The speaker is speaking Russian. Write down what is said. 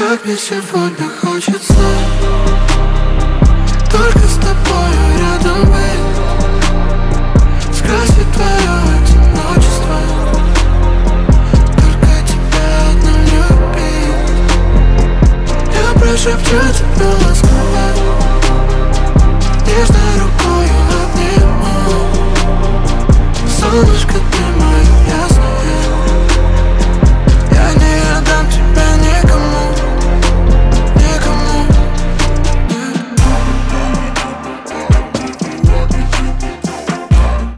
Как мне сегодня хочется только с тобою рядом быть.